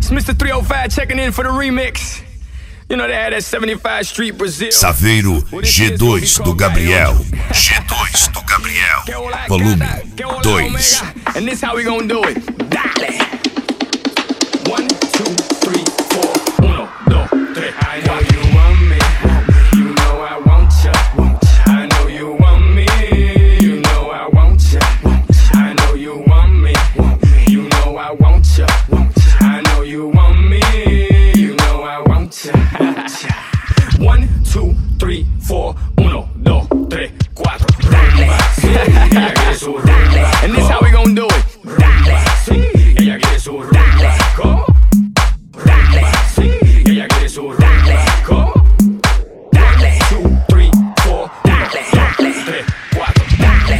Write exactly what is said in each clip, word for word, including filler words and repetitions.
It's mister three oh five checking in for the remix. You know they had that seventy-five Street Brazil. Saveiro G dois do Gabriel. G dois do Gabriel. Volume dois. And this how we gonna do it. Dale. One, two, three, four. Uno, dos, tres. I know you want me. You know I want ya. I know you want me. You know I want ya. I know you want me. You know I want ya. I know you want me. You know I want ya. One, two, three, four. Uno, dos, tres, cuatro. Dale. Ella quiere su rumba. And this how we gon' do it. Dale. Ella quiere su rumba. Dale. Ella quiere su rumba. Dale. Two, three, four. Dale. Dale. Tres, cuatro. Dale.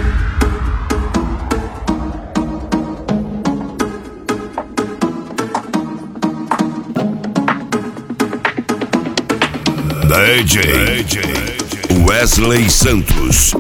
D J Wesley Santos.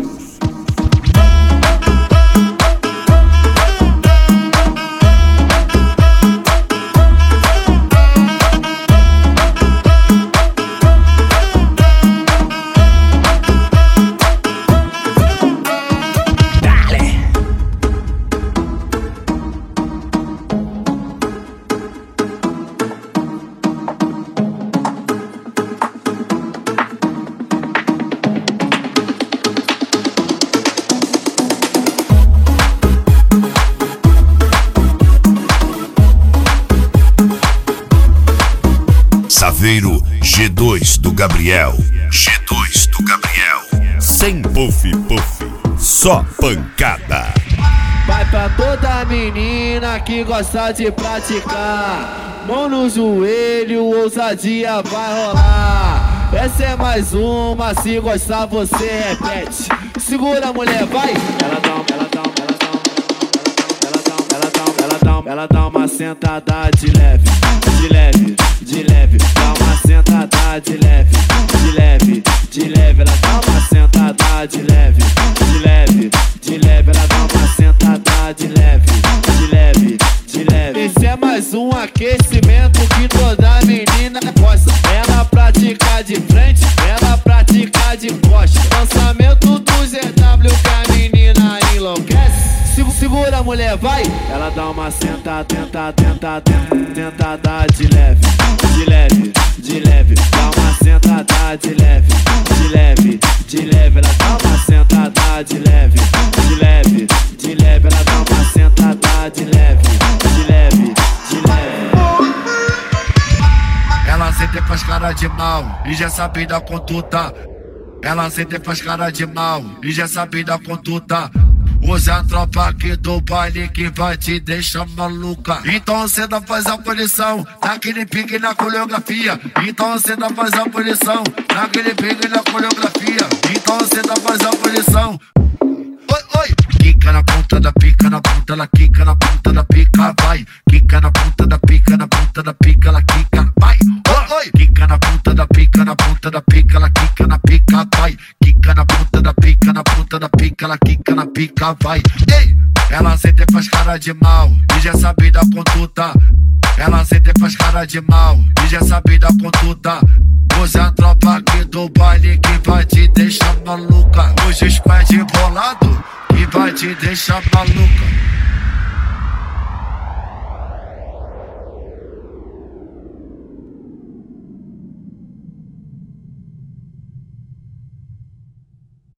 Saveiro G dois do Gabriel. G dois do Gabriel. Sem puff puff, só pancada. Vai pra toda menina que gosta de praticar. Mão no joelho, ousadia vai rolar. Essa é mais uma, se gostar você repete. Segura mulher, vai. Ela dá, ela dá, ela dá, ela dá, ela dá, ela dá, ela dá uma sentada de leve, de leve, de leve. Dá uma sentada de leve, de leve, de leve. Ela dá uma sentada de leve, de leve, de leve. Ela dá uma sentada de leve, de leve, de leve. Esse é mais um aquecimento que toda menina gosta. Ela pratica de frente, ela pratica de costa. Lançamento do Z W que a menina enlouquece. Segura mulher, vai. Ela dá uma sentada, tenta, tenta, tenta, sentada de leve, de leve, de leve. Dá uma sentada de leve, de leve, de leve. Ela dá uma sentada de leve, de leve, de leve. Ela dá uma sentada de leve, de leve, de leve. Ela sempre faz cara de mal e já sabe da conduta. Ela sempre faz cara de mal e já sabe da conduta. Hoje a tropa aqui do baile que vai te deixar maluca. Então cê não faz a posição naquele pique na coreografia. Então cê não faz a posição naquele pique na coreografia. Então cê não faz a posição. Oi, oi. Quica na ponta da pica, na ponta, ela quica na ponta da pica, vai. Quica na ponta da pica, na ponta da pica, ela quica, vai. Oi, oi. Quica na ponta da pica, na ponta da pica, ela quica na pica, vai. Quica na ponta da pica, na ponta da pica, ela quica na pica, vai. Ei! Ela sempre faz cara de mal e já sabe da conduta. Ela sempre faz cara de mal e já sabe da conduta. Hoje a tropa aqui do baile que vai te deixar maluca. Hoje os pés de bolado que vai te deixar maluca.